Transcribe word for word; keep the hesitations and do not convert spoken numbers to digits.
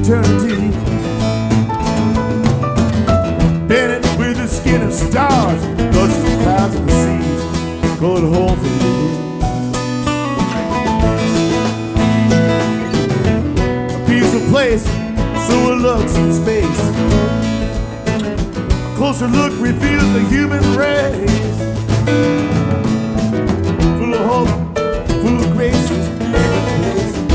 eternity. Bennett with the skin of stars, touches the clouds of the seas, going home for you. A peaceful place, so it looks in space. A closer look reveals the human race, full of hope.